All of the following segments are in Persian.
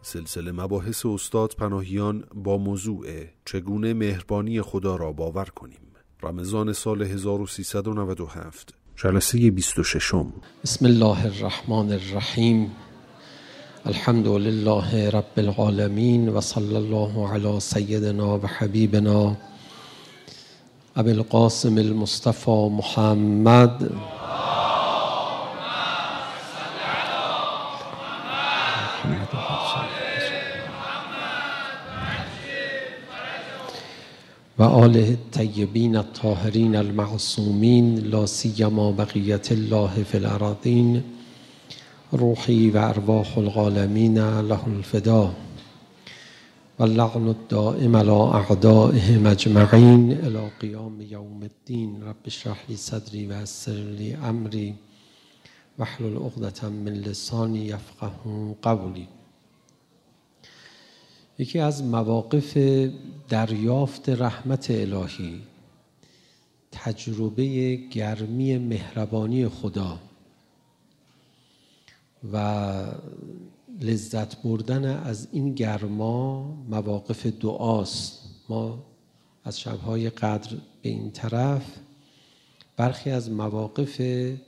سلسله مباحث استاد پناهیان با موضوع چگونه مهربانی خدا را باور کنیم. رمضان سال 1397، جلسه 26. بسم الله الرحمن الرحیم. الحمد لله رب العالمین و صلی الله علی سیدنا و حبیبنا ابی القاسم المصطفى محمد و آله الطیبین الطاهرین المعصومین لا سیما بقیت الله فی الارضین روحی و ارواح العالمین له الفدا و اللعن الدائم علی اعدائهم اجمعین الی قیام یوم الدین. رب اشرح لی صدری و یسر لی امری واحلل عقدة من لسانی یفقهوا قولی. یکی از مواقف دریافت رحمت الهی، تجربه گرمی مهربانی خدا و لذت بردن از این گرما مواقف دعاست. ما از شبهای قدر به این طرف برخی از مواقف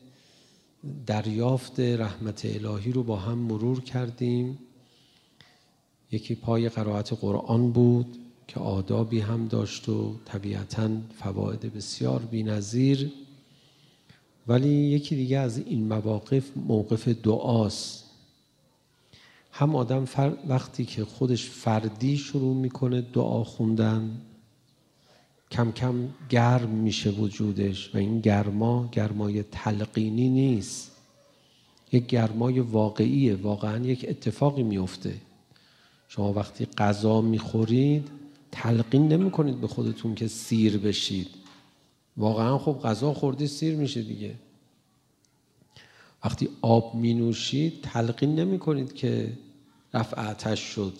دریافت رحمت الهی رو با هم مرور کردیم. یکی پای قرائت قرآن بود که آدابی هم داشت و طبیعتاً فواید بسیار بی‌نظیر، ولی یکی دیگه از این مواقف موقف دعاست. هم آدم وقتی که خودش فردی شروع میکنه دعا خوندن، کم کم گرم میشه وجودش و این گرمای تلقینی نیست، یک گرمای واقعیه. واقعاً یک اتفاقی میفته. شما وقتی غذا میخورید تلقین نمی کنید به خودتون که سیر بشید. واقعا خب غذا خوردی سیر میشه دیگه. وقتی آب می نوشید تلقین نمی کنید که رفع آتش شد.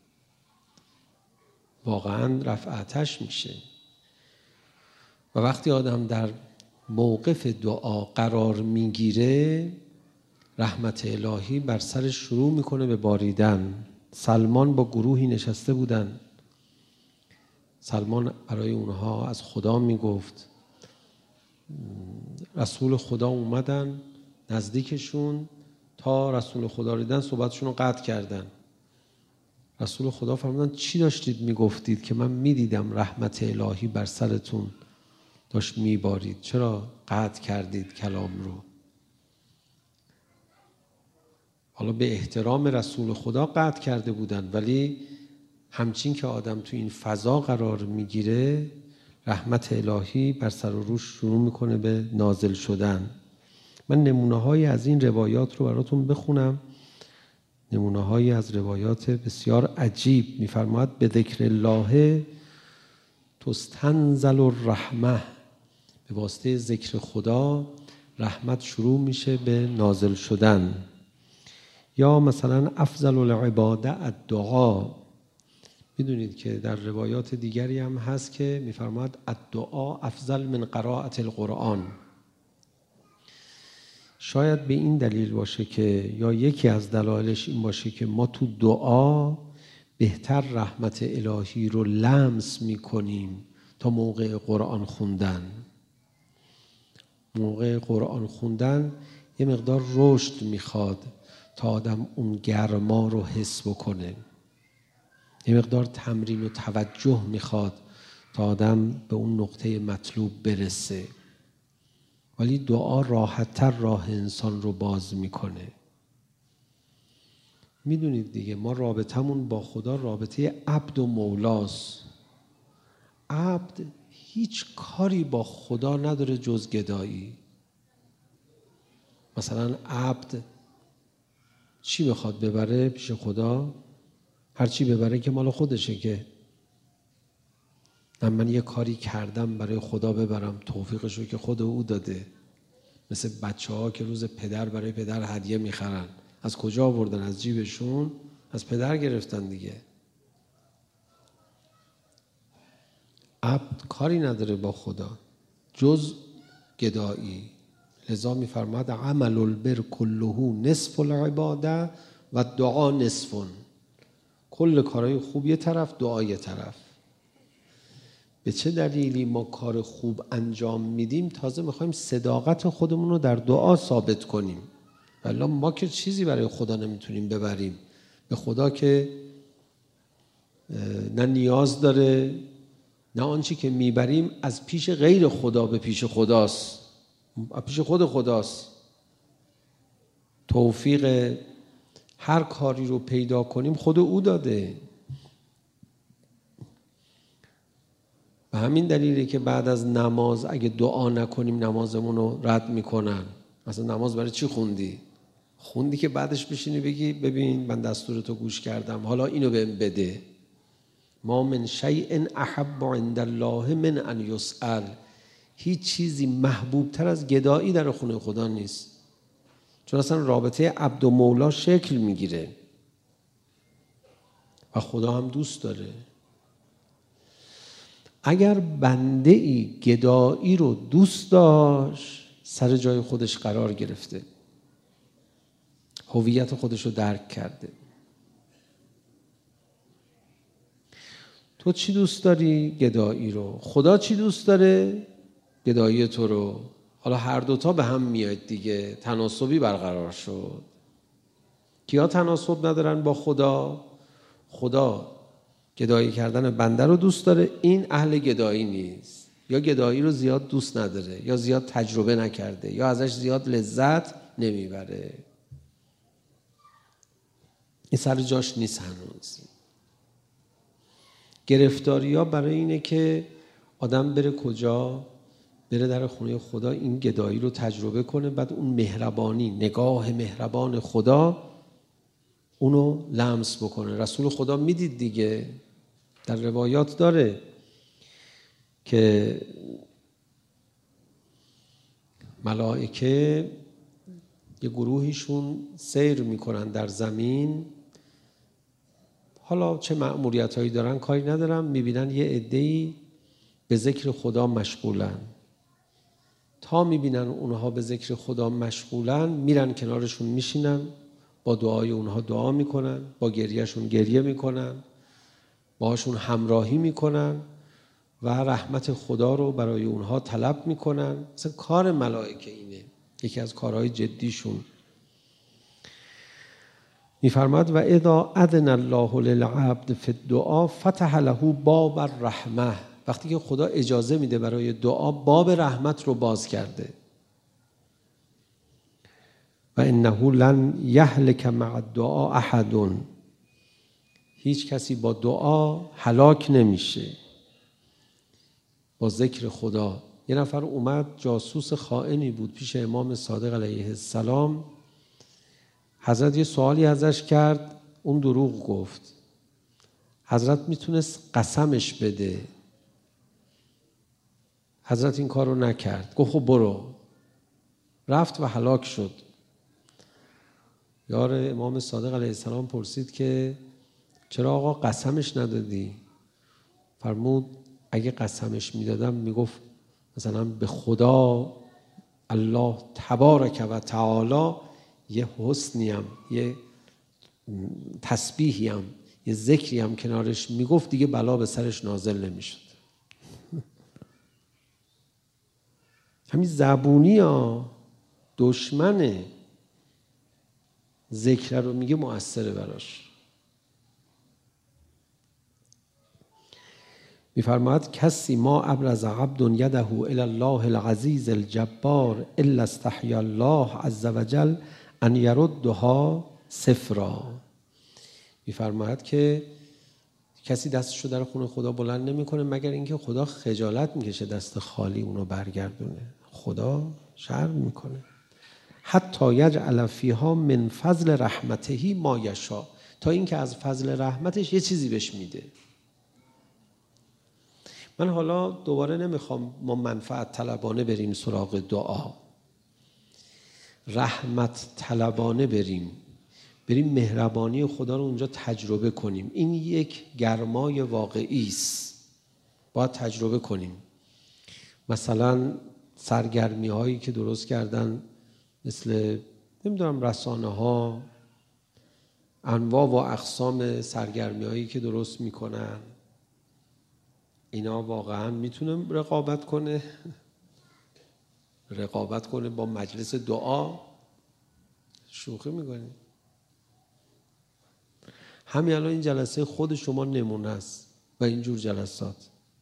واقعا رفع آتش میشه. و وقتی آدم در موقف دعا قرار میگیره، رحمت الهی بر سرش شروع میکنه به باریدن. سلمان با گروهی نشسته بودن. سلمان برای اونها از خدا میگفت. رسول خدا اومدن نزدیکشون، تا رسول خدا دیدن صحبتشون رو قطع کردن. رسول خدا فرمودن چی داشتید میگفتید که من میدیدم رحمت الهی بر سرتون داشت میبارید، چرا قطع کردید کلام رو؟ حالا به احترام رسول خدا قطع کرده بودن، ولی همچین که آدم تو این فضا قرار میگیره، رحمت الهی بر سر و روش شروع میکنه به نازل شدن. من نمونه‌هایی از این روایات رو براتون بخونم. نمونه‌هایی از روایات بسیار عجیب. میفرماید به ذکر الله تستنزل الرحمه، به واسطه ذکر خدا رحمت شروع میشه به نازل شدن. یا مثلا افضل العباده الدعا. میدونید که در روایات دیگری هم هست که میفرماید الدعا افضل من قراءت القرآن. شاید به این دلیل باشه که، یا یکی از دلایلش این باشه که ما تو دعا بهتر رحمت الهی رو لمس میکنیم تا موقع قرآن خوندن. موقع قرآن خوندن یه مقدار رشد میخواد تا آدم اون گرما رو حس بکنه. یه مقدار تمرین و توجه میخواد تا آدم به اون نقطه مطلوب برسه. ولی دعا راحت‌تر راه انسان رو باز میکنه. میدونید دیگه، ما رابطمون با خدا رابطه عبد و مولاست. عبد هیچ کاری با خدا نداره جز گدایی. مثلا عبد چی بخواد ببره پیش خدا؟ هر چی ببره که مال خودشه که. من یه کاری کردم برای خدا ببرم، توفیقشو که خود او داده. مثل بچه‌ها که روز پدر برای پدر هدیه میخرن. از کجا آوردن؟ از جیبشون؟ از پدر گرفتن دیگه. عبد کاری نداره با خدا جز گدایی. لذا میفرماد عمل البر کله نصف العباده و دعا نصف. کل کارهای خوب یه طرف، دعا یه طرف. به چه دلیلی ما کار خوب انجام میدیم؟ تازه میخوایم صداقت خودمون رو در دعا ثابت کنیم. ولی ما که چیزی برای خدا نمیتونیم ببریم. به خدا که نه نیاز داره، نه آنچه که میبریم از پیش غیر خدا به پیش خداست، از پیش خود خداست. توفیق هر کاری رو پیدا کنیم خود او داده. به همین دلیله که بعد از نماز اگه دعا نکنیم نمازمون رو رد میکنن. مثلا نماز برای چی خوندی؟ خوندی که بعدش بشینی بگی ببین من دستور تو گوش کردم، حالا اینو بهم بده. ما من شیء احب عند الله من ان یسأل. هیچ چیزی محبوب تر از گدایی در خونه خدا نیست. چون اصلا رابطه عبد و مولا شکل میگیره و خدا هم دوست داره. اگر بنده ای گدایی رو دوست داشت سر جای خودش قرار گرفته، هویت خودش رو درک کرده. تو چی دوست داری؟ گدایی رو. خدا چی دوست داره؟ گدایی تو رو. حالا هر دوتا به هم میاد دیگه، تناسبی برقرار شد. کیا تناسب ندارن با خدا؟ خدا گدایی کردن بنده رو دوست داره، این اهل گدایی نیست، یا گدایی رو زیاد دوست نداره، یا زیاد تجربه نکرده، یا ازش زیاد لذت نمیبره. این سر جاش نیست هنوز. گرفتاری ها برای اینه که آدم بره کجا؟ بره در خونه خدا، این گدایی رو تجربه کنه، بعد اون مهربانی، نگاه مهربان خدا اونو لمس بکنه. رسول خدا میدید دیگه، در روایات داره که ملائکه یه گروهیشون سیر میکنن در زمین، حالا چه مأموریت هایی دارن کاری ندارم، میبینن یه عده‌ای به ذکر خدا مشغولن. تا میبینن اونها به ذکر خدا مشغولن میرن کنارشون میشینن، با دعای اونها دعا میکنن، با گریهشون گریه میکنن، باهاشون همراهی میکنن و رحمت خدا رو برای اونها طلب میکنن. مثلا کار ملائکه اینه، یکی از کارهای جدیشون. میفرماد و اذا اذن الله للعبد فی الدعاء فتح له باب الرحمه. وقتی که خدا اجازه میده برای دعا، باب رحمت رو باز کرده. و انه لن یهلک مع الدعاء احد. هیچ کسی با دعا هلاک نمیشه، با ذکر خدا. یه نفر اومد، جاسوس خائنی بود، پیش امام صادق علیه السلام. حضرت یه سوالی ازش کرد، اون دروغ گفت. حضرت میتونست قسمش بده، حضرت این کار رو نکرد، گفت خب برو. رفت و هلاک شد. یار امام صادق علیه السلام پرسید که چرا آقا قسمش ندادی؟ فرمود اگه قسمش میدادم میگفت مثلا به خدا الله تبارک و تعالی یه حسنیم، یه تسبیحیم، یه ذکریم کنارش میگفت، دیگه بلا به سرش نازل نمیشد. همین زبونی ها دشمنه، ذکر رو میگه مؤثره براش. میفرماید کسی ما ابرز عبد یده الی الله العزیز الجبار الا استحیا الله عز وجل ان یردها صفرا. میفرماید که کسی دستشو در خونه خدا بلند نمیکنه مگر اینکه خدا خجالت میکشه دست خالی اونو برگردونه. خدا شرم میکنه. حتی یجعل فیها من فضل رحمته ما یشاء، تا اینکه از فضل رحمتش یه چیزی بهش میده. من حالا دوباره نمیخوام ما منفعت طلبانه بریم سراغ دعا، رحمت طلبانه بریم مهربانی خدا رو اونجا تجربه کنیم. این یک گرمای واقعی است، باید تجربه کنیم. مثلا سرگرمی هایی که درست کردن مثل نمیدونم رسانه ها، انواع و اقسام سرگرمی هایی که درست میکنن، اینا واقعا میتونه رقابت کنه با مجلس دعا؟ شوخی میکنیم. همین الان این جلسه خود شما نمونه است و اینجور جلسات.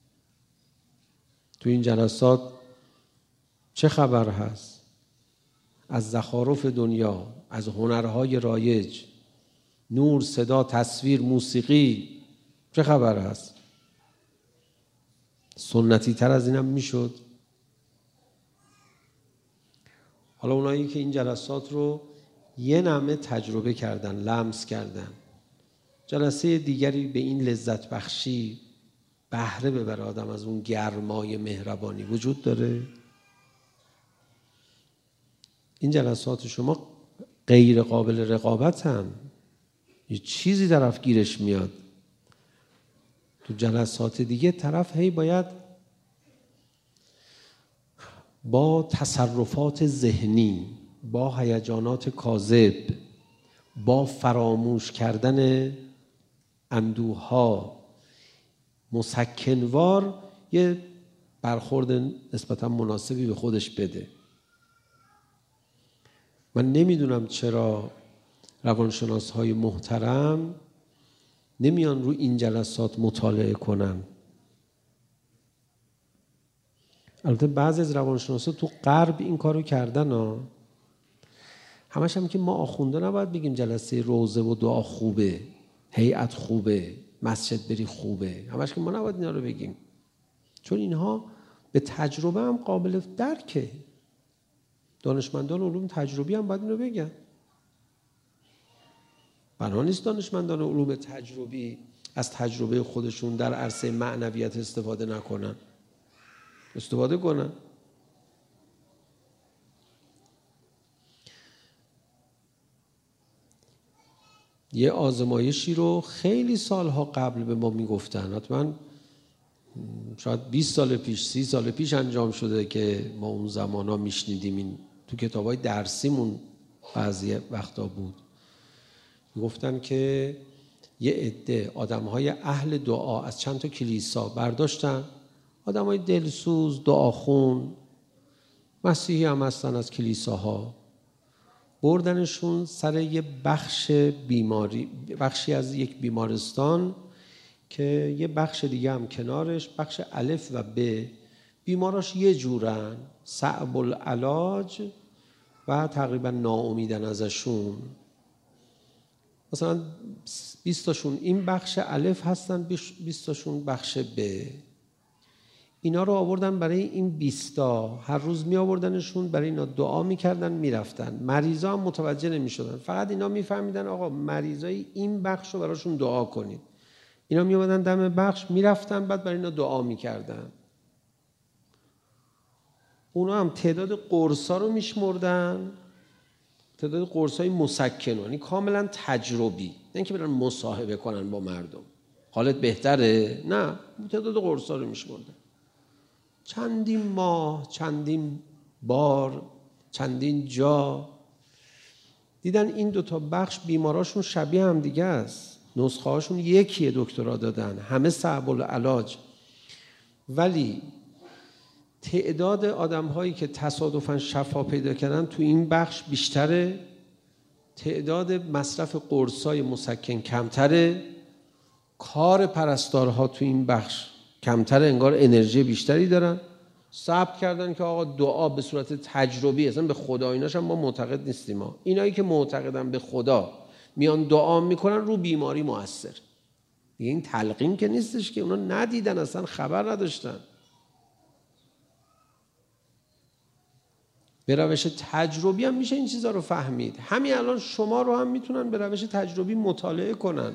تو این جلسات چه خبر هست؟ از زخارف دنیا، از هنرهای رایج، نور، صدا، تصویر، موسیقی، چه خبر هست؟ سنتی تر از اینم میشد. حالا اونایی که این جلسات رو یه نمه تجربه کردن، لمس کردن، جلسه دیگری به این لذت بخشی بهره ببره آدم از اون گرمای مهربانی وجود داره؟ این جلسات شما غیر قابل رقابتن. یه چیزی طرف گیرش میاد. تو جلسات دیگه طرف هی باید با تصرفات ذهنی، با هیجانات کاذب، با فراموش کردن اندوها مسکنوار یه برخورد نسبتا مناسبی به خودش بده. من نمیدونم چرا روانشناس‌های محترم نمیان رو این جلسات مطالعه کنن. البته بعضی از روانشناسا تو غرب این کارو کردن ها. همش هم که ما آخونده نباید بگیم جلسه روزه و دعا خوبه، هیئت خوبه، مسجد بری خوبه. همش که ما نباید اینا رو بگیم، چون اینها به تجربه هم قابل درکه. دانشمندان علوم تجربی هم باید اینو بگن. بنا نیست دانشمندان علوم تجربی از تجربه خودشون در عرصه معنویت استفاده نکنن. استفاده کنن. یه آزمایشی رو خیلی سالها قبل به ما میگفتن، حتما شاید 20 سال پیش 30 سال پیش انجام شده که ما اون زمانا میشنیدیم. این تو کتابای درسیمون بعضی وقتا بود. میگفتن که یه عده آدم‌های اهل دعا از چند تا کلیسا برداشتن، آدم‌های دلسوز، دعاخون، مسیحی هم هستن از کلیساها، بردنشون سر یه بخشی از یک بیمارستان که یه بخش دیگه هم کنارش، بخش الف و ب، بیماراش یه جورن، صعب العلاج و تقریبا ناامیدن ازشون. مثلا 20 تاشون این بخش الف هستن، 20 تاشون بخش ب. اینا رو آوردن برای این 20 تا، هر روز می آوردنشون، برای اینا دعا میکردن، میرفتن. مریضا هم متوجه نمیشدن، فقط اینا میفهمیدن آقا مریضای این بخش رو براشون دعا کنید. اینا می اومدن دم بخش، میرفتن، بعد برای اینا دعا میکردن. اونا هم تعداد قرصا رو میشمردن، تعداد قرصای مسکن، یعنی کاملا تجربی، نه اینکه برن مصاحبه کنن با مردم حالت بهتره، نه، تعداد قرصا رو میشمردن. چندین ماه، چندین بار، چندین جا دیدن این 2 تا بخش بیماراشون شبیه هم دیگه است، نسخه هاشون یکیه، دکترا دادن، همه صعب العلاج، ولی تعداد آدم هایی که تصادفاً شفا پیدا کردن تو این بخش بیشتره، تعداد مصرف قرصای مسکن کمتره، کار پرستارها تو این بخش کمتره، انگار انرژی بیشتری دارن. ثبت کردن که آقا دعا به صورت تجربی، اصلا به خدا ایناش هم ما معتقد نیستیم. اینایی که معتقدن به خدا میان دعا میکنن رو بیماری مؤثر. این تلقین که نیستش که اونا ندیدن، اصلا خبر نداشتن. به روش تجربی هم میشه این چیزا رو فهمید. همین الان شما رو هم میتونن به روش تجربی مطالعه کنن،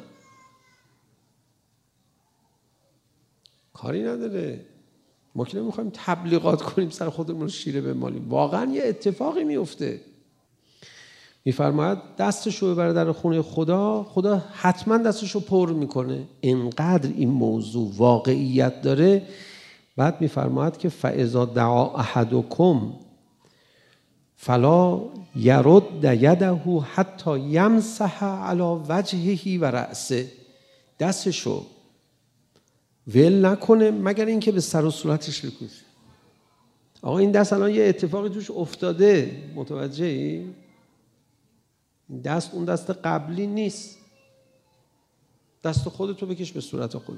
کاری نداره. ما که نمیخوایم تبلیغات کنیم سر خودمون رو شیره بمالیم، واقعا یه اتفاقی میفته. میفرماید دستشو ببره در خونه خدا، خدا حتما دستشو پر میکنه. اینقدر این موضوع واقعیت داره. بعد میفرماید که فاذا دعا احدکم فلا یرد یده حتی یمسح علی وجهه و رأسه، دستشو ول نکنه مگر اینکه به سر و صورتش بکشه. آقا این دست الان یه اتفاقی توش افتاده، متوجهی؟ دست اون دست قبلی نیست، دست خودتو بکش به صورت خودت.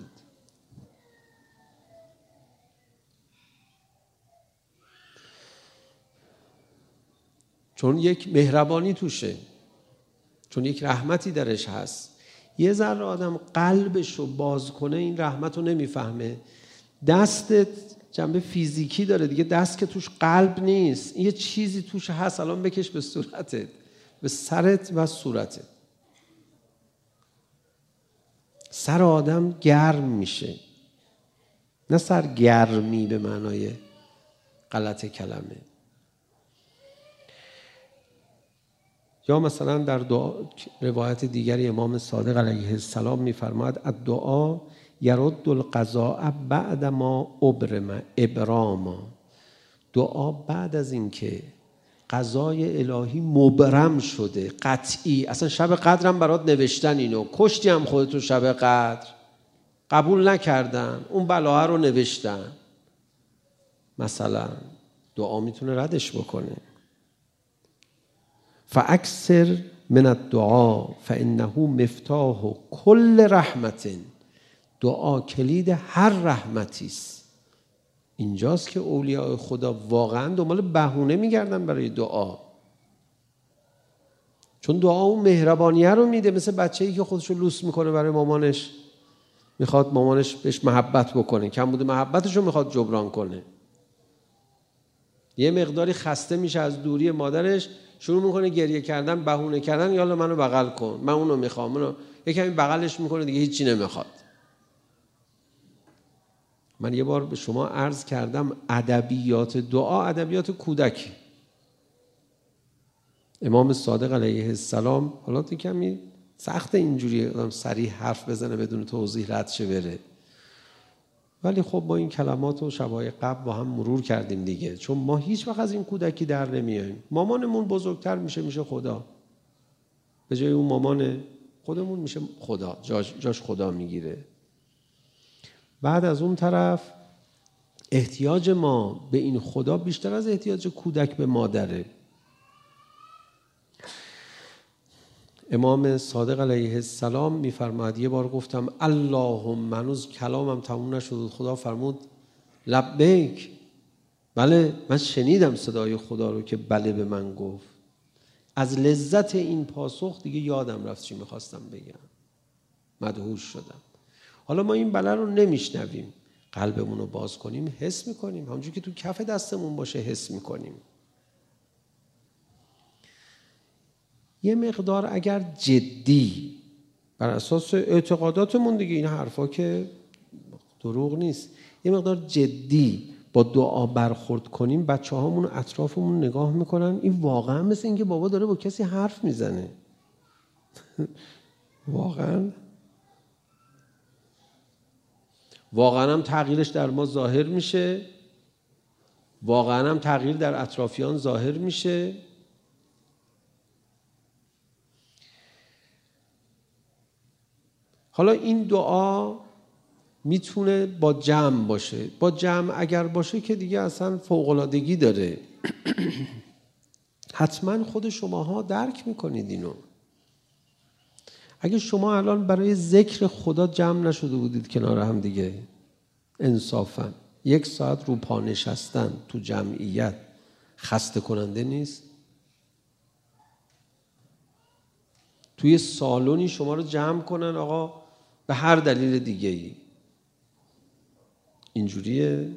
چون یک مهربانی توشه، چون یک رحمتی درش هست. یه ذره آدم قلبشو باز کنه این رحمتو نمیفهمه. دستت جنبه فیزیکی داره دیگه، دست که توش قلب نیست، یه چیزی توش هست، الان بکش به صورتت، به سرت و صورتت. سر آدم گرم میشه، نه سرگرمی به معنای غلط کلمه. یا مثلا در روایت دیگری امام صادق علیه السلام می‌فرماید الدعا یرد القضاء بعد ما ابراما. دعا بعد از اینکه قضای الهی مبرم شده، قطعی، اصلا شب قدرم برات نوشتن، اینو کشتی هم خودتو شب قدر، قبول نکردن، اون بلاها رو نوشتن، مثلا دعا میتونه ردش بکنه. فاکثر من الدعا فانه مفتاح کل رحمت. دعا کلید هر رحمتی است. اینجاست که اولیاء خدا واقعا دنبال بهونه میگردن برای دعا، چون دعا اون مهربانیه رو میده. مثل بچه‌ای که خودشو لوس میکنه برای مامانش، میخواد مامانش بهش محبت بکنه، کم بوده محبتشو میخواد جبران کنه. یه مقداری خسته میشه از دوری مادرش، شروع میکنه گریه کردن، بهونه کردن، یالا منو بغل کن، من اونو میخوام، اونو یه کمی بغلش میکنه، دیگه هیچی نمیخواد. من یه بار به شما عرض کردم ادبیات دعا ادبیات کودکی. امام صادق علیه السلام، حالا کمی سخت اینجوری آدم صریح حرف بزنه بدون توضیح رد شه بره، ولی خب با این کلمات و شبای قبل با هم مرور کردیم دیگه، چون ما هیچ وقت از این کودکی در نمیاییم. مامانمون بزرگتر میشه خدا، به جای اون مامان خودمون میشه خدا، جاش خدا میگیره. بعد از اون طرف احتیاج ما به این خدا بیشتر از احتیاج کودک به مادره. امام صادق علیه السلام میفرماید، یه بار گفتم اللهم، هنوز کلامم تموم نشد، خدا فرمود لبیک، بله من شنیدم صدای خدا رو که بله به من گفت. از لذت این پاسخ دیگه یادم رفت چی میخواستم بگم، مدهوش شدم. حالا ما این بله رو نمیشنویم، قلبمون رو باز کنیم حس میکنیم، همونجور که تو کف دستمون باشه حس میکنیم. یه مقدار اگر جدی بر اساس اعتقاداتمون دیگه، این حرفا که دروغ نیست، یه مقدار جدی با دعا برخورد کنیم، بچه هامون اطرافمون نگاه میکنن، این واقعا مثل اینکه بابا داره با کسی حرف میزنه. واقعا هم تغییرش در ما ظاهر میشه، واقعا هم تغییر در اطرافیان ظاهر میشه. حالا این دعا میتونه با جمع باشه، با جمع اگر باشه که دیگه اصلا فوق‌العادگی داره. حتما خود شماها درک میکنید اینو. اگه شما الان برای ذکر خدا جمع نشده بودید کنار هم دیگه، انصافا 1 ساعت رو پا نشستن تو جمعیت خسته کننده نیست؟ توی سالونی شما رو جمع کنن آقا به هر دلیل دیگه ای، اینجوریه؟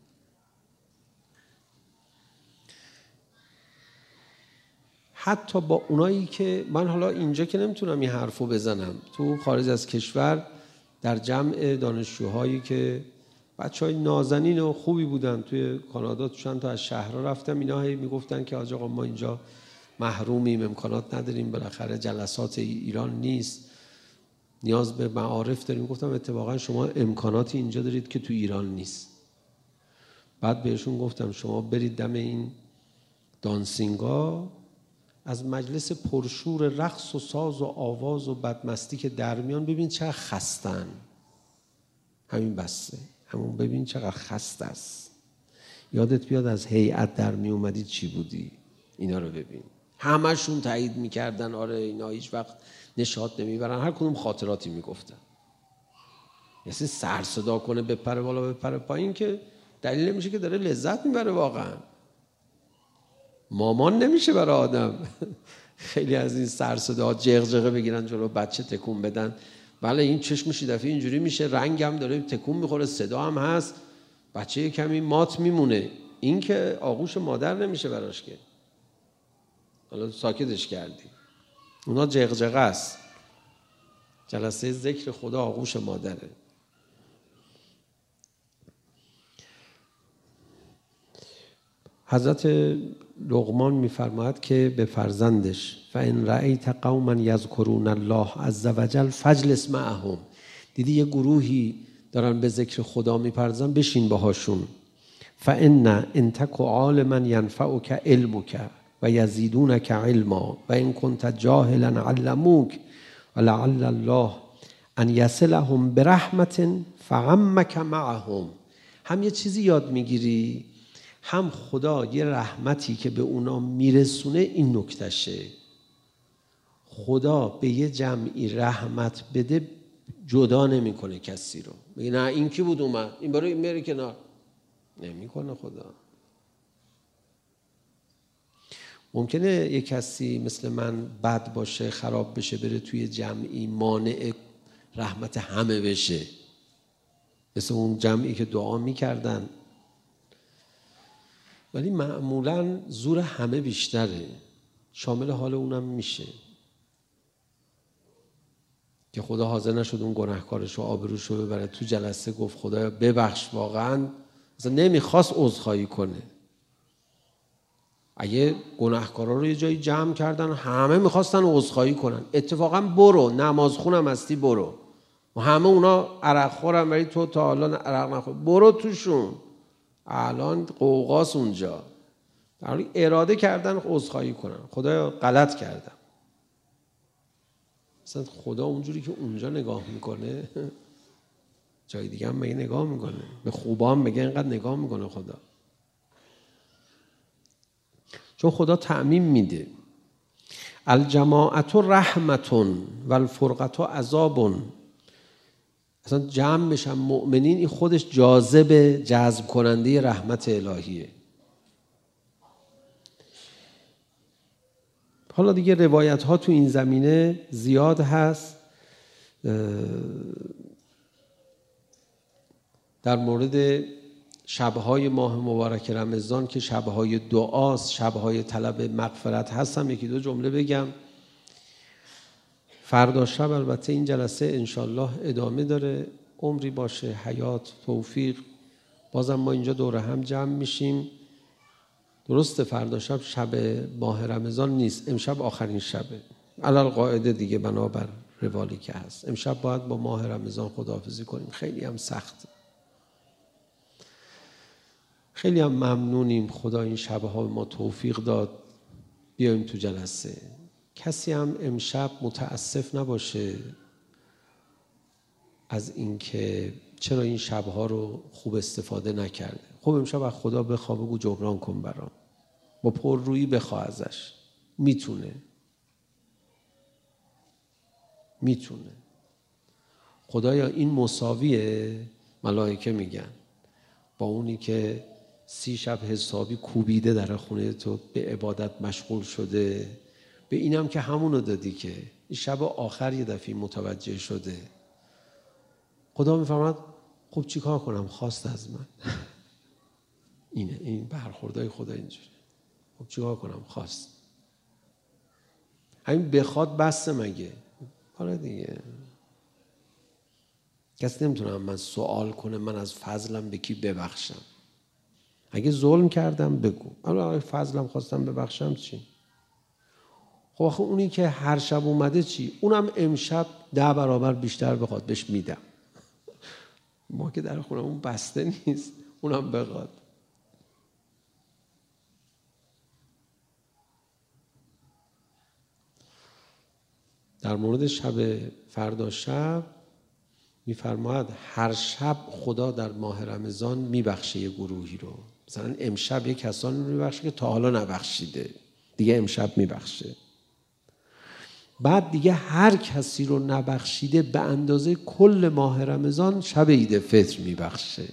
حتی با اونایی که من حالا اینجا که نمیتونم این حرفو بزنم، تو خارج از کشور در جمع دانشجوهایی که بچهای نازنین و خوبی بودن توی کانادا، تو چند تا از شهرها رفتم، اینا هی میگفتن که آقا ما اینجا محرومیم، امکانات نداریم، بالاخره جلسات ایران نیست، نیاز به معارف داریم. گفتم اتفاقا شما امکاناتی اینجا دارید که تو ایران نیست. بعد بهشون گفتم شما برید دم این دانسینگا از مجلس پرشور رقص و ساز و آواز و بدمستی که در میان ببین چقدر خستن. همین بسته، همون ببین چقدر خسته است. یادت بیاد از هیئت در می اومدی چی بودی. اینا رو ببین، همشون تایید میکردن آره اینا هیچ وقت نشاط نمیبرن، هر کدوم خاطراتی میگفتن. یعنی سر صدا کنه بپره بالا بپره پایین که دلیل نمیشه که داره لذت میبره. واقعا مامان نمیشه برای آدم. خیلی از این سر صدا جغجغه بگیرن جلو بچه تکون بدن، بله این چشمش دفعه اینجوری میشه، رنگ هم داره تکون میخوره، صدا هم هست، بچه کمی مات میمونه. این که آغوش مادر نمیشه براش که حالا ساکتش کردی. اونا جغجغه است. جلسه ذکر خدا آغوش مادره. حضرت لقمان میفرماید که به فرزندش فَإِنْ رَأَيْتَ قَوْمًا يَذْكُرُونَ اللَّهَ عَزَّ وَجَلَّ فَاجْلِسْ مَعَهُمْ. دیدی یه گروهی دارن به ذکر خدا میپردازن، بشین باهاشون. فَإِنَّ إِنْ تَكُ عَالِمًا يَنْفَعُكَ عِلْمُكَ وَيَزِيدُونَكَ عِلْمًا وَإِنْ كُنْتَ جَاهِلًا عَلَّمُوكَ وَلَعَلَّ اللَّهَ أَنْ يَصِلَهُمْ بِرَحْمَةٍ فَعَمَّكَ مَعَهُمْ. هم یه چیزی یاد میگیری، هم خدا یه رحمتی که به اونا میرسونه. این نکتشه، خدا به یه جمعی رحمت بده جدا نمیکنه کسی رو. میگه نه این کی بود اومد این برای میره کنار، نمیکنه خدا. ممکنه یه کسی مثل من بد باشه، خراب بشه، بره توی جمعی مانع رحمت همه بشه، مثل اون جمعی که دعا میکردن، ولی معمولاً زور همه بیشتره، شامل حال اونم میشه که خدا حاضر نشد اون گناهکارش رو آبروش رو ببره تو جلسه، گفت خدایا ببخش، واقعاً اصلا نمیخواست عذرخواهی کنه. اگه گناهکارا رو یه جایی جمع کردن همه میخواستن عذرخواهی کنن، اتفاقاً برو نماز خونم هستی برو، و همه اونا عرق خورن ولی تو تا حالا عرق نخور، برو توشون، الان قوقاس اونجا. در حالی اراده کردن عذرخواهی کنن، خدایا غلط کردم. مثلا خدا اونجوری که اونجا نگاه میکنه جای دیگه هم مگه نگاه میکنه؟ به خوبا هم مگه اینقدر نگاه میکنه خدا؟ چون خدا تعمیم میده. الجماعت رحمتون و الفرقت عذابون. اصلا جمع بشن مؤمنین، این خودش جاذب، جذب کننده رحمت الهیه. حالا دیگه روایت ها تو این زمینه زیاد هست در مورد شبهای ماه مبارک رمضان که شبهای دعاست، شبهای طلب مغفرت هستم. یکی دو جمله بگم. فردا شب البته این جلسه انشالله ادامه داره، عمری باشه، حیات، توفیق، بازم ما اینجا دور هم جمع میشیم. درسته فردا شب شب ماه رمضان نیست، امشب آخرین شبه علل قاعده دیگه، بنابر روالی که هست امشب باید با ماه رمضان خداحافظی کنیم. خیلی هم سخته، خیلی هم ممنونیم خدا این شبها ما توفیق داد بیایم تو جلسه. کسی هم امشب متاسف نباشه از اینکه چرا این شبها رو خوب استفاده نکرده. خب امشب از خدا بخواه، بگو جبران کن برام، با پر رویی بخواه ازش، میتونه. خدایا این مساویه، ملائکه میگن، با اونی که 30 شب حسابی کوبیده در خونه تو به عبادت مشغول شده، به اینم که همونو دادی که این شب آخر یه دفعه متوجه شده. خدا میفرماد خب چی کار کنم، خواست از من. اینه این برخوردهای خدا اینجوری. خب چی کار کنم، خواست. همین بخواد بسته مگه؟ حالا دیگه کسی نمیتونه من سوال کنه من از فضلم به کی ببخشم. اگه ظلم کردم بگو، اگه فضلم خواستم ببخشم چی؟ خب آخه اونی که هر شب اومده چی؟ اونم امشب 10 برابر بیشتر بخواد بهش میدم. ما که در خونه اون بسته نیست، اونم بخواد. در مورد شب فردا شب میفرماید هر شب خدا در ماه رمضان میبخشه یه گروهی رو. مثلا امشب یه کسانی رو میبخشه که تا حالا نبخشیده، دیگه امشب میبخشه. بعد دیگه هر کسی رو نبخشیده به اندازه کل ماه رمضان شب عید فطر میبخشه.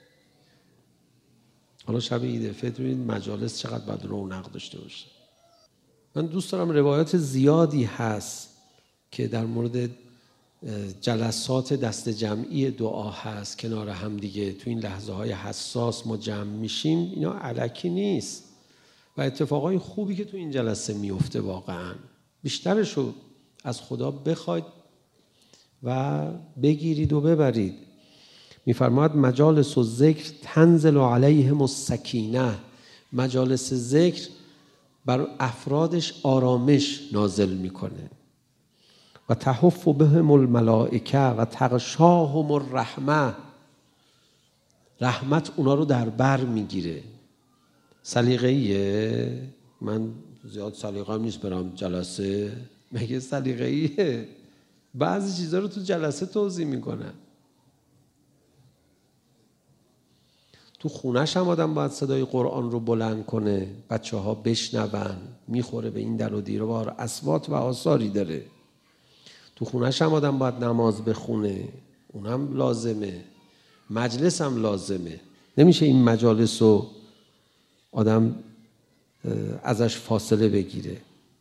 حالا شب عید فطر ببینید مجالس چقدر باید رونق داشته باشه. من دوست دارم، روایات زیادی هست که در مورد جلسات دست جمعی دعا هست کنار هم دیگه، تو این لحظه های حساس ما جمع میشیم، اینا الکی نیست و اتفاقای خوبی که تو این جلسه میفته واقعا بیشترشو از خدا بخواید و بگیرید و ببرید. میفرماید مجالس و ذکر تنزل علیهم السکینه، مجالس ذکر بر افرادش آرامش نازل میکنه. و تحف بهم الملائکه و تغشاهم الرحمه، رحمت اونا رو در بر میگیره. سلیقه‌ایه؟ من زیاد سلیقه‌ام نیست برام جلسه، مگه سلیقه‌ایه؟ بعضی چیزا رو تو جلسه توضیح میکنن. تو خونش هم آدم باید صدای قرآن رو بلند کنه، بچه ها بشنون، میخوره به این در و دیوار، اصوات و آثاری داره. تو خونش هم آدم باید نماز بخونه، اونم لازمه. مجلس هم لازمه. نمیشه این مجالس رو آدم ازش فاصله بگیره.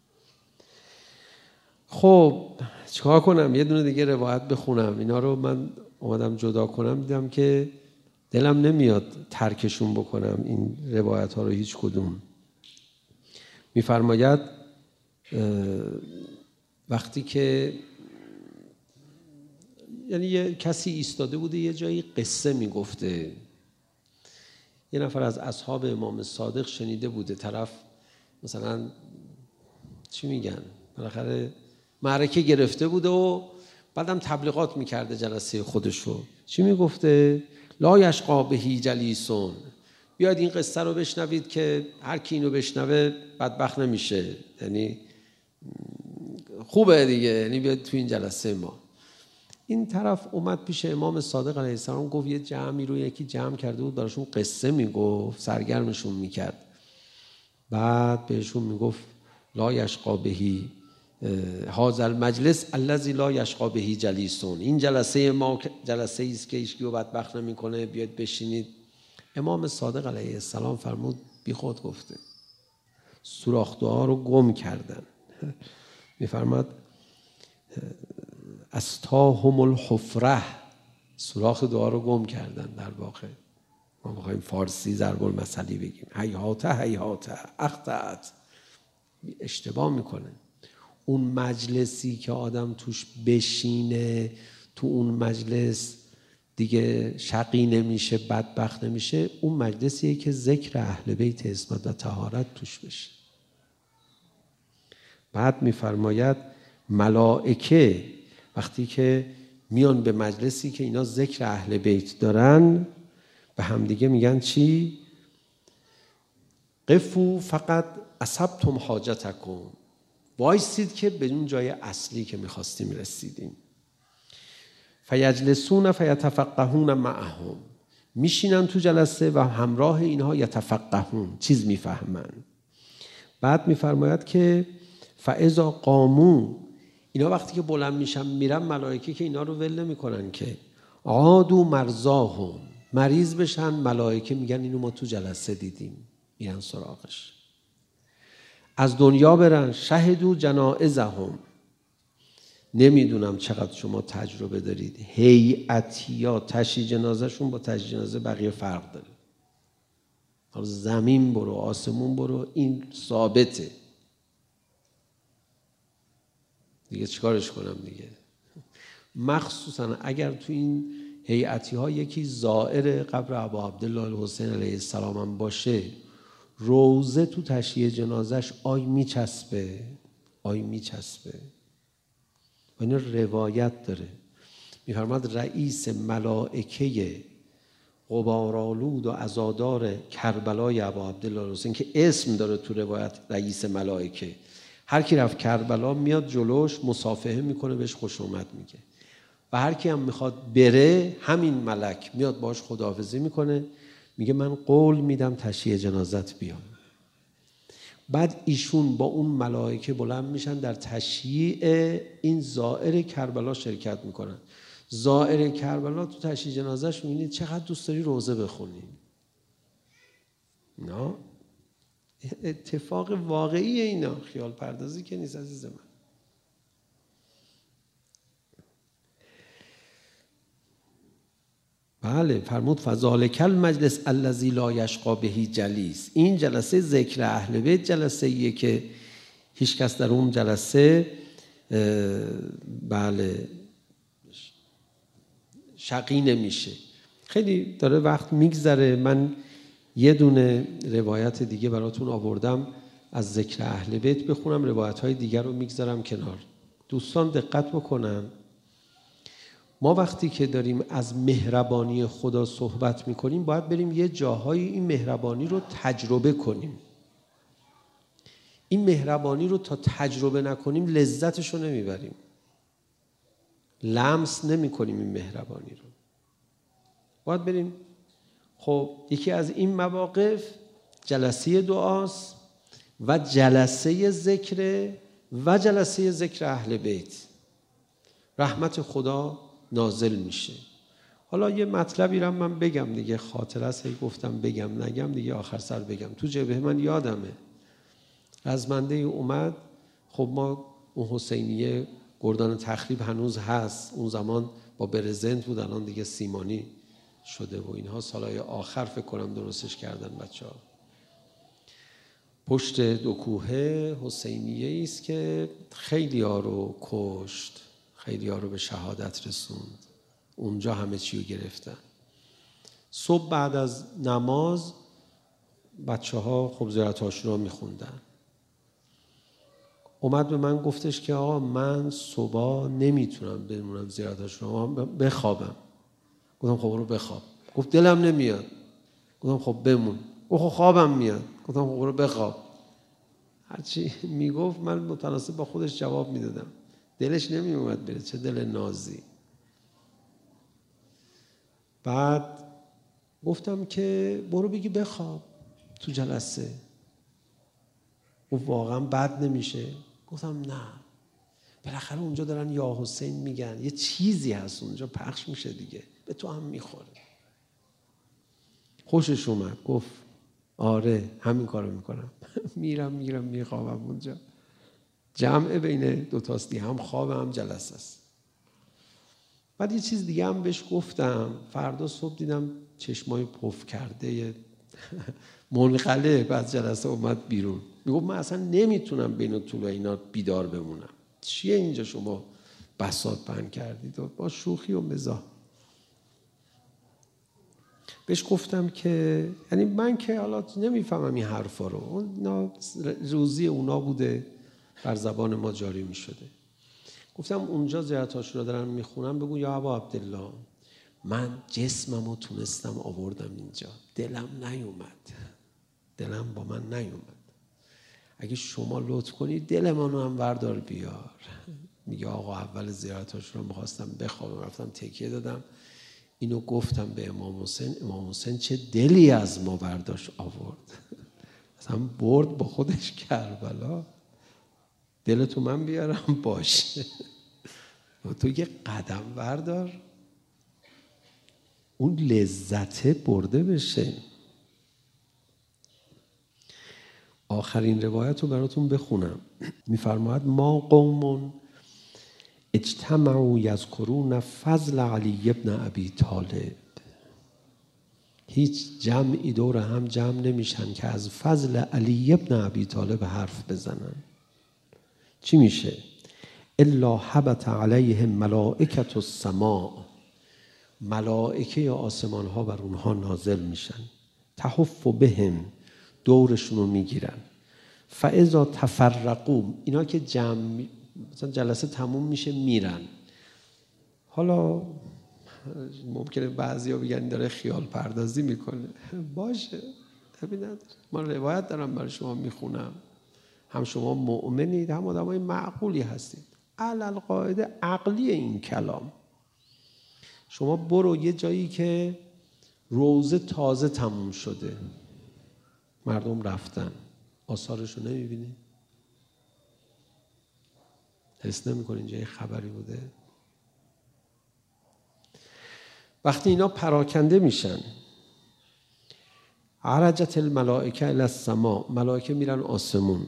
خب چیکار کنم؟ یه دونه دیگه روایت بخونم. اینا رو من اومدم جدا کنم، دیدم که دلم نمیاد ترکشون بکنم این روایت ها رو هیچ کدوم. میفرماید وقتی که یعنی یه کسی ایستاده بوده یه جایی قصه میگفته، یه نفر از اصحاب امام صادق شنیده بوده، طرف مثلا چی میگن، بالاخره معرکه گرفته بوده و بعدم تبلیغات میکرده جلسه خودشو. چی میگفته؟ لا یشقی بهی جلیسون، بیاید این قصه رو بشنوید که هر کی اینو بشنوه بدبخت نمیشه، یعنی خوبه دیگه، یعنی بیاید تو این جلسه ما. این طرف اومد پیش امام صادق علیه السلام، گفت یه جمعی رو یکی جمع کرده بود براشون قصه میگفت، سرگرمشون میکرد. بعد بهشون میگفت لا یشقی بهی هذا المجلس الذی لا یشقی بهی جلیسون، این جلسه ما جلسه ای است که هیچ کیو بدبخت نمیکنه، بیاید بشینید. امام صادق علیه السلام فرمود بی خود گفته، سوراخ دعا رو گم کردن. میفرماد استاهم الحفره، سوراخ دعا رو گم کردن. در واقع ما بخوایم فارسی ضرب المثلی بگیم، هیهات هیهات اخطأت، اشتباه میکنه. اون مجلسی که آدم توش بشینه، تو اون مجلس دیگه شقی نمیشه، بدبخت نمیشه، اون مجلسیه که ذکر اهل بیت عصمت و طهارت توش بشه. بعد میفرماید ملائکه وقتی که میان به مجلسی که اینا ذکر اهل بیت دارن، به همدیگه میگن چی؟ قفو فقط اصبتم حاجتکم، وایسید که به اون جای اصلی که میخواستیم رسیدیم. فیجلسون فیتفقهون معهم، میشینن تو جلسه و همراه اینها یتفقهون، چیز میفهمن. بعد میفرماید که فاذا قاموا، اینا وقتی که بلند میشن میرن، ملائکه که اینا رو ول نمیکنن که، عادوا مرضاهم، مریض بشن، ملائکه میگن اینو ما تو جلسه دیدیم، میرن سراغش. از دنیا برن، شهدوا جنائزهم، نمیدونم چقدر شما تجربه دارید، هیئتیا تشییع جنازهشون با تشییع جنازه بقیه فرق داره. حالا زمین برو آسمون برو، این ثابته دیگه، چیکارش کنم دیگه. مخصوصا اگر تو این هیئتی ها یکی زائر قبر ابا عبدالله الحسین علیه السلام هم باشه، روزه تو تشییع جنازش آی میچسبه، آی میچسبه. و این روایت داره. میفرماد رئیس ملائکه غبارآلود و عزادار کربلای ابا عبدالله الحسین، که اسم داره تو روایت رئیس ملائکه، هر کی رفت کربلا میاد جلوش مصافحه میکنه، بهش خوش اومد میگه. و هر کی هم میخواد بره، همین ملک میاد باش خداحافظی میکنه، میگه من قول میدم تشییع جنازت بیام. بعد ایشون با اون ملائکه بلند میشن در تشییع این زائر کربلا شرکت میکنن. زائر کربلا تو تشییع جنازهش میبینید چقدر دوست داری روزه بخونی. نه اتفاق واقعی اینا، خیال پردازی که نیست عزیز من. بله فرمود فذالک المجلس الذی لا یشقی به جلیس. این جلسه ذکر اهل بیت جلسه ایه که هیچ کس در اون جلسه بله شقی نمیشه. خیلی داره وقت میگذره، من یه دونه روایت دیگه براتون آوردم از ذکر اهل بیت بخونم، روایت‌های دیگر رو میگذارم کنار. دوستان دقت بکنن، ما وقتی که داریم از مهربانی خدا صحبت میکنیم باید بریم یه جاهایی این مهربانی رو تجربه کنیم. این مهربانی رو تا تجربه نکنیم لذتش رو نمیبریم، لمس نمی کنیم این مهربانی رو. باید بریم. خب یکی از این مواقف جلسه دعاست و جلسه ذکر و جلسه ذکر اهل بیت. رحمت خدا نازل میشه. حالا یه مطلبی رو من بگم دیگه، خاطره است گفتم بگم نگم دیگه، آخر سر بگم. تو جبهه من یادمه رزمنده اومد، خب ما اون حسینیه گردان تخریب هنوز هست، اون زمان با برزنت بود، الان دیگه سیمانی شده و اینها، سالهای آخر فکر کنم درستش کردن بچه‌ها. پشت دو کوهه حسینیه است که خیلی ها رو کشت، خیلی ها رو به شهادت رسوند، اونجا همه چی رو گرفتن. صبح بعد از نماز بچه ها خب زیارت عاشورا میخوندن. اومد به من گفتش که آقا من صبح نمیتونم بمونم زیارت عاشورا، بخوابم. گفتم خب برو بخواب. گفت دلم نمیاد. گفتم خب بمون. گفت خب خوابم میاد. گفتم خب برو بخواب. هرچی میگفت من متناسب با خودش جواب میدادم. دلش نمیومد بره، چه دل نازی. بعد گفتم که برو بگی بخواب تو جلسه. گفت واقعا بد نمیشه؟ گفتم نه، بالاخره اونجا دارن یا حسین میگن، یه چیزی هست اونجا پخش میشه دیگه، به تو هم میخوره. خوشش اومد، گفت آره همین کارو میکنم. میرم میخوابم اونجا. جمع بین دو تاست، هم خواب هم جلسه است. بعد یه چیز دیگه هم بهش گفتم. فردا صبح دیدم چشمای پف کرده منقله. بعد جلسه اومد بیرون، میگفت من اصلا نمیتونم بین طول اینا بیدار بمونم. چیه اینجا شما بساط پهن کردید؟ با شوخی و مزاح بهش گفتم که یعنی من که حالا نمیفهمم این حرفا رو، اونا روزی اونا بوده، بر زبان ما جاری میشده. گفتم اونجا زیارت عاشورا دارن میخونم، بگو یا ابا عبدالله من جسممو تونستم آوردم اینجا، دلم نیومد، دلم با من نیومد. اگه شما لطف کنی دل منو هم بردار بیار. میگه آقا اول زیارت عاشورا میخواستم بخوابم، رفتم تکیه دادم، اینو گفتم به امام حسین. امام حسین چه دلی از ما برداشت آورد، اصلا برد با خودش کربلا. دلتو من بیارم باشه، تو یه قدم بردار اون لذته برده بشه. آخرین روایت رو براتون بخونم. میفرماید ما قوم اجتمعوا یذکرون فضل علی ابن ابی طالب. هیچ جمعی دور هم جمع نمیشن که از فضل علی ابن ابی طالب حرف بزنن. چی میشه؟ الا حبت علیهم ملائکة السماء، ملائکه آسمان ها بر اونها نازل میشن، تحف بهم، دورشون رو میگیرن. فاذا تفرقوا، اینا که جمع مثلا جلسه تموم میشه میرن. حالا ممکنه بعضیا بگن داره خیال پردازی میکنه، باشه، ببینید ما روایت دارم برای شما میخونم، هم شما مؤمنید، هم آدمای معقولی هستید. علل قاعده عقلی این کلام. شما برو یه جایی که روزه تازه تموم شده، مردم رفتن، آثارشو نمیبینی؟ حس نمی‌کنی اینجا یه خبری بوده؟ وقتی اینا پراکنده میشن، عرجت الملائکه الی السماء، ملائکه میرن آسمون،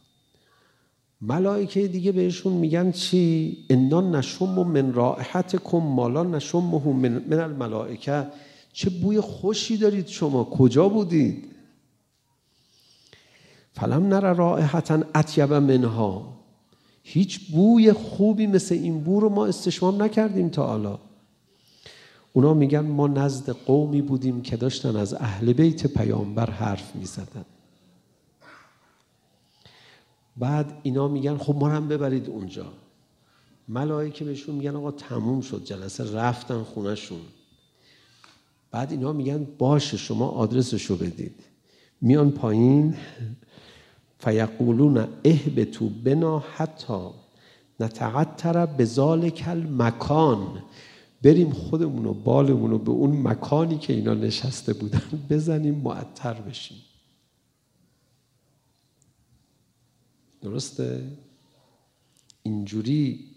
ملائکه دیگه بهشون میگن چی؟ انا نشم من رائحتکم ما لا نشمه من الملائکه. چه بوی خوشی دارید شما، کجا بودید؟ فلم نر رائحة اطیب منها، هیچ بوی خوبی مثل این بو رو ما استشمام نکردیم تا حالا. اونا میگن ما نزد قومی بودیم که داشتن از اهل بیت پیامبر حرف میزدن. بعد اینا میگن خب ما هم ببرید اونجا. ملائکه بهشون میگن آقا تموم شد جلسه، رفتن خونهشون. بعد اینا میگن باشه شما آدرسشو بدید. میان پایین، فیقولون اهبطوا بنا حتی نتعطر بذالک المکان، بریم خودمون و بالمون رو به اون مکانی که اینا نشسته بودن بزنیم معطر بشیم. درسته؟ اینجوری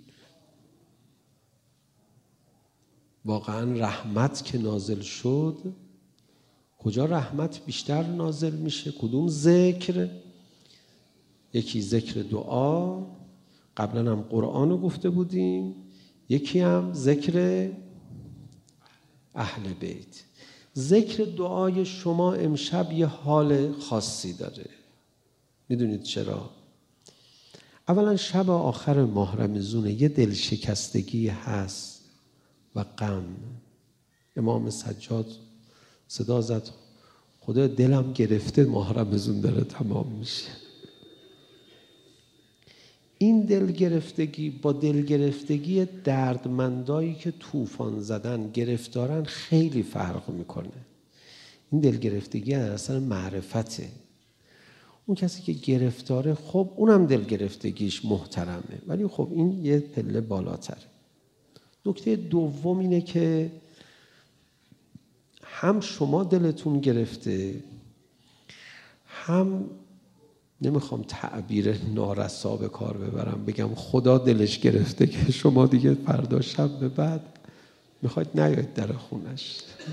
واقعا رحمت که نازل شد، کجا رحمت بیشتر نازل میشه؟ کدوم ذکر؟ یکی ذکر دعا، قبلا هم قرآن رو گفته بودیم، یکی هم ذکر اهل بیت. ذکر دعای شما امشب یه حال خاصی داره. میدونید چرا؟ اولا شب آخر ماه رمضونه، یه دلشکستگی هست و غم. امام سجاد صدا زد خدا دلم گرفته، ماه رمضون داره تمام میشه. این دلگرفتگی با دلگرفتگی دردمندایی که طوفان زدن گرفتارن خیلی فرق میکنه. این دلگرفتگی اصلا معرفته. اون کسی که گرفتاره خب اونم دلگرفتگیش محترمه، ولی خب این یه پله بالاتره. نکته دوم اینه که هم شما دلتون گرفته، هم نمیخوام تعبیر نارسا به کار ببرم بگم خدا دلش گرفته که شما دیگه فردا شب به بعد میخواید نیاید در خونش.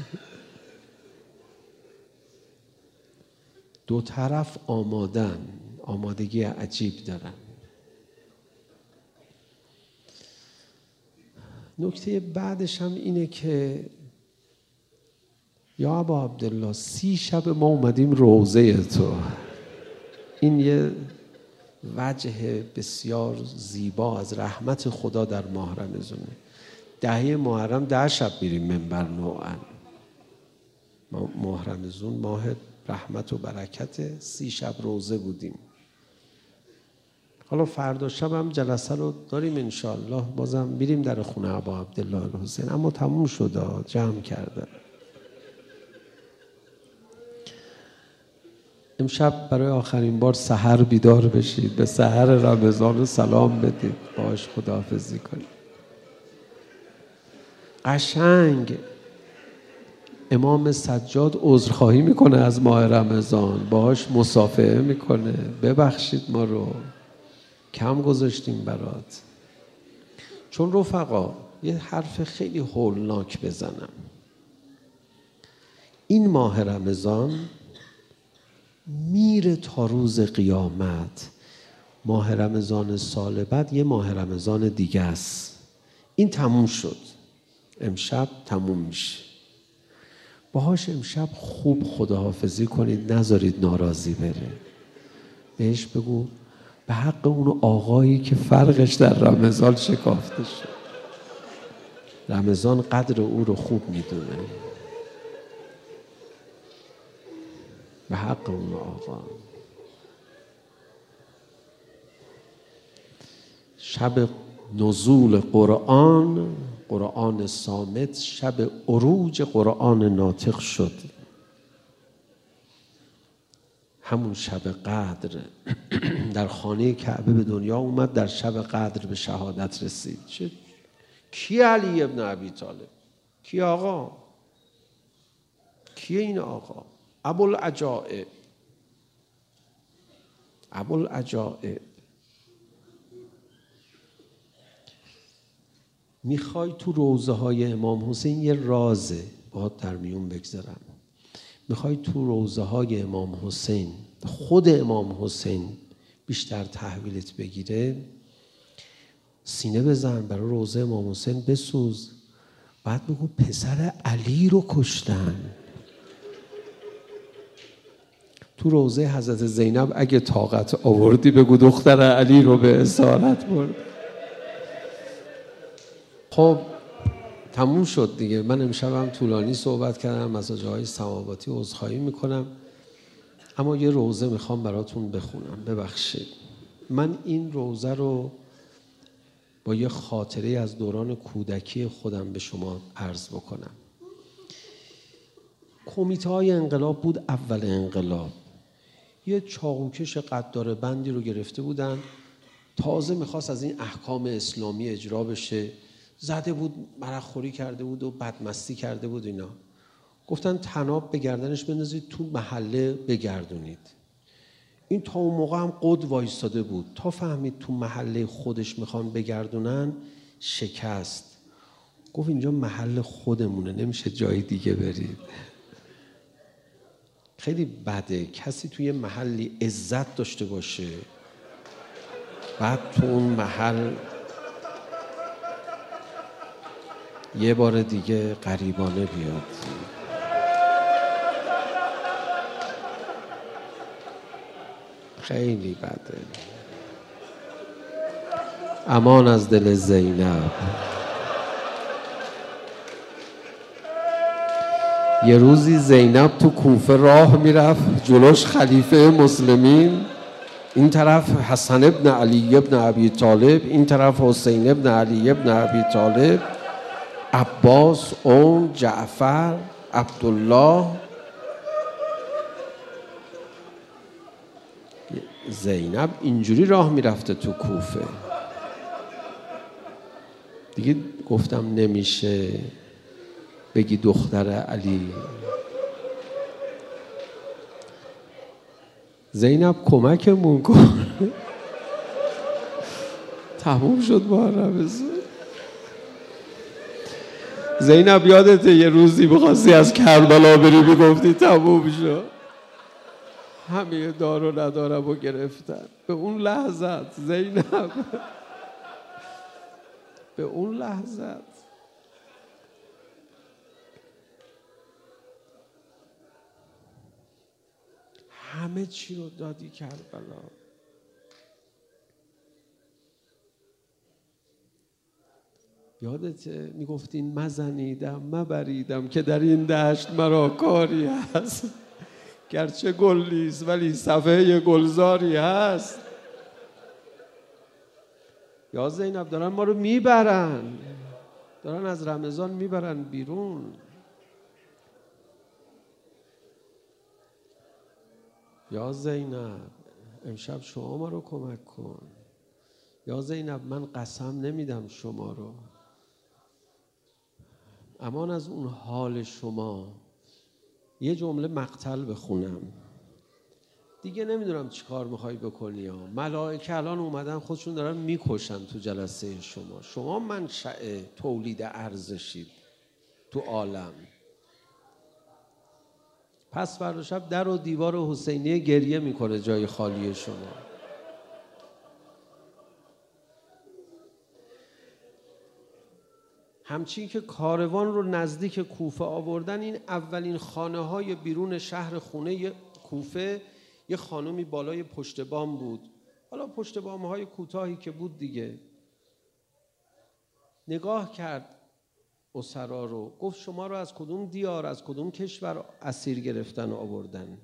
دو طرف آمادن، آمادگی عجیب دارن. نکته بعدش هم اینه که یا ابا عبدالله 30 شب ما اومدیم روضه تو. این یه وجه بسیار زیبا از رحمت خدا در ماه رمضونه. 10 محرم 10 شب میریم منبر نوعا. ماه رمضون ماه رحمت و برکت، 30 شب روضه بودیم. حالا فردا شب هم جلسه رو داریم انشالله، بازم میریم در خونه ابا عبدالله الحسین، اما تموم شد، جمع کرده. امشب برای آخرین بار سحر بیدار بشید، به سحر رمضان سلام بدید، باهاش خداحافظی کنید. قشنگ امام سجاد عذرخواهی میکنه از ماه رمضان، باهاش مصافحه میکنه، ببخشید ما رو کم گذاشتیم برات. چون رفقا یه حرف خیلی هولناک بزنم، این ماه رمضان میره تا روز قیامت. ماه رمضان سال بعد یه ماه رمضان دیگه است. این تموم شد، امشب تموم میشه. باهاش امشب خوب خداحافظی کنید، نذارید ناراضی بره. بهش بگو به حق اون آقایی که فرقش در رمضان شکافته شد، رمضان قدر او رو خوب میدونه. به حق اون آقا. شب نزول قرآن، قرآن صامت، شب عروج قرآن ناطق شد. همون شب قدر در خانه کعبه به دنیا اومد، در شب قدر به شهادت رسید. کی علی ابن ابی طالب؟ کی آقا؟ کی این آقا؟ ابوالعجائب. ابوالعجائب. میخوای تو روضه های امام حسین، یه رازه باهات در میون بگذارم، میخوای تو روضه های امام حسین خود امام حسین بیشتر تحویلت بگیره، سینه بزن برای روضه امام حسین بسوز، بعد بگو پسر علی رو کشتن. تو روضه حضرت زینب اگه طاقت آوردی بگو دختر علی رو به اسارت برد. خب تموم شد دیگه. من امشبم طولانی صحبت کردم، از جاهای سماواتی عذرخواهی میکنم، اما یه روضه میخوام براتون بخونم. ببخشید. من این روضه رو با یه خاطره از دوران کودکی خودم به شما عرض بکنم. کمیته های انقلاب بود. اول انقلاب یه چاقوکش قدار بندی رو گرفته بودن، تازه میخواست از این احکام اسلامی اجرا بشه، زده بود، مرخوری کرده بود و بدمستی کرده بود. اینا گفتن طناب به گردنش بندازید تو محله بگردونید. این تا اون موقع هم قد وایستاده بود، تا فهمید تو محله خودش میخوان بگردونن شکست. گفت اینجا محل خودمونه، نمیشه جای دیگه برید. خیلی بده کسی توی محلی عزت داشته باشه بعد تو اون محل یه بار دیگه غریبانه بیاد. خیلی بده. امان از دل زینب. یه روزی زینب تو کوفه راه میرفت، جلوش خلیفه مسلمین، این طرف حسن ابن علی ابن ابی طالب، این طرف حسین ابن علی ابن ابی طالب، عباس، اون جعفر، عبدالله. زینب اینجوری راه میرفته تو کوفه. دیگه گفتم نمیشه بگی دختر علی. زینب کمکمون کن. تموم شد با رمضان. زینب یادته یه روزی بخواستی از کربلا بری بگفتی تموم شد، همه دار و ندارم و گرفتن. به اون لحظت زینب، به اون لحظت همه چی رو دادی کربلا. یادته میگفتین مزنیدم مبریدم که در این دشت مرا کاری هست، گرچه گل نیست ولی صفحه گلزاری هست. یا زینب دارن ما رو میبرن، دارن از رمضان میبرن بیرون. یا زینب امشب شما ما رو کمک کن. یا زینب من قسم نمیدم شما رو، امان از اون حال شما. یه جمله مقتل بخونم دیگه، نمیدونم چی کار میخوای بکنی ها. ملائکه الان اومدن خودشون دارن میکشن تو جلسه شما. شما منشأ تولید ارزشید تو عالم. پس فردا شب در و دیوار حسینیه گریه میکنه جای خالی شما. همچین که کاروان رو نزدیک کوفه آوردن، این اولین خانه های بیرون شهر خونه کوفه یه خانومی بالای پشت بام بود. حالا پشت بام های کوتاهی که بود دیگه. نگاه کرد اسرا رو، گفت شما رو از کدوم دیار، از کدوم کشور اسیر گرفتن و آوردن؟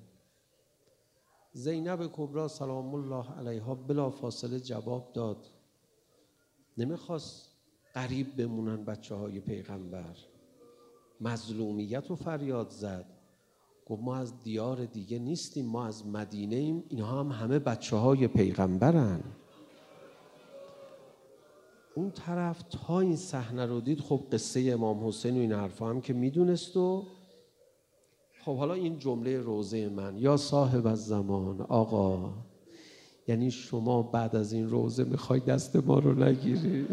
زینب کبرا سلام الله علیها بلا فاصله جواب داد. نمیخواست غریب بمونن بچه های پیغمبر. مظلومیت رو فریاد زد. گفت ما از دیار دیگه نیستیم، ما از مدینه ایم، اینها هم همه بچه های پیغمبرن. اون طرف تا این صحنه رو دید، خب قصه امام حسین و این حرفا هم که میدونست و خب حالا این جمله روزه من، یا صاحب الزمان، آقا یعنی شما بعد از این روزه میخوای دست ما رو نگیری؟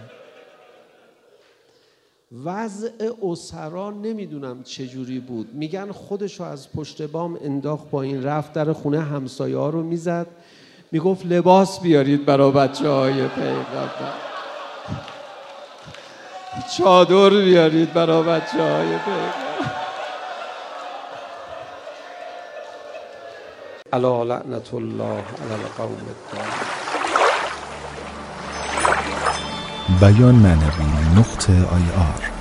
وضع اسرا نمیدونم چجوری بود، میگن خودشو از پشت بام انداخت با این، رفت در خونه همسایه ها رو میزد، میگفت لباس بیارید برای بچه های پیغمبر، چادر بیارید برای بچه های پیغمبر. الا لعنت الله علی القوم الظالمین. بیان معنوی .ir